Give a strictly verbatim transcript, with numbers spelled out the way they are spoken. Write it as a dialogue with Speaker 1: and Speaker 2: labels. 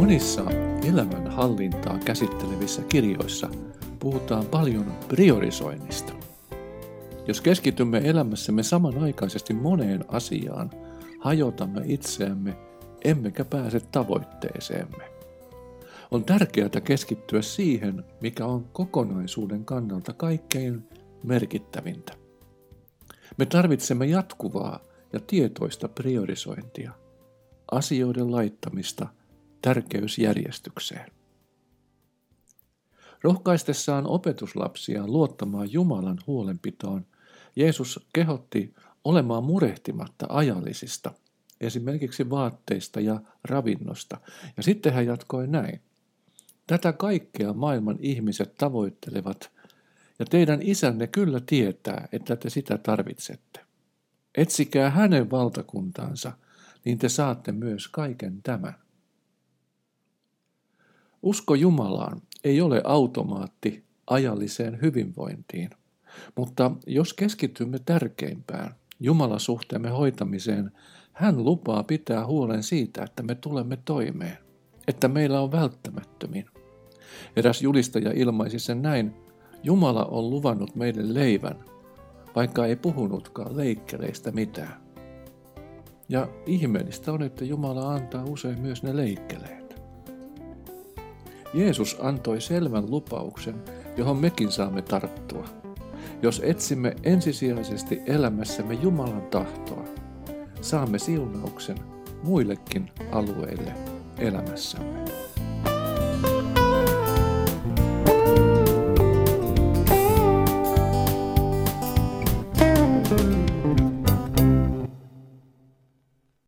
Speaker 1: Monissa elämän hallintaa käsittelevissä kirjoissa puhutaan paljon priorisoinnista. Jos keskitymme elämässämme samanaikaisesti moneen asiaan, hajotamme itseämme, emmekä pääse tavoitteeseemme. On tärkeää keskittyä siihen, mikä on kokonaisuuden kannalta kaikkein merkittävintä. Me tarvitsemme jatkuvaa ja tietoista priorisointia, asioiden laittamista tärkeysjärjestykseen. Rohkaistessaan opetuslapsiaan luottamaan Jumalan huolenpitoon, Jeesus kehotti olemaan murehtimatta ajallisista, esimerkiksi vaatteista ja ravinnosta. Ja sitten hän jatkoi näin. Tätä kaikkea maailman ihmiset tavoittelevat, ja teidän isänne kyllä tietää, että te sitä tarvitsette. Etsikää hänen valtakuntaansa, niin te saatte myös kaiken tämän. Usko Jumalaan ei ole automaatti ajalliseen hyvinvointiin, mutta jos keskitymme tärkeimpään, Jumalasuhteemme hoitamiseen, hän lupaa pitää huolen siitä, että me tulemme toimeen, että meillä on välttämättömin. Eräs julistaja ilmaisi sen näin, Jumala on luvannut meille leivän, vaikka ei puhunutkaan leikkeleistä mitään. Ja ihmeellistä on, että Jumala antaa usein myös ne leikkeleet. Jeesus antoi selvän lupauksen, johon mekin saamme tarttua. Jos etsimme ensisijaisesti elämässämme Jumalan tahtoa, saamme siunauksen muillekin alueille elämässämme.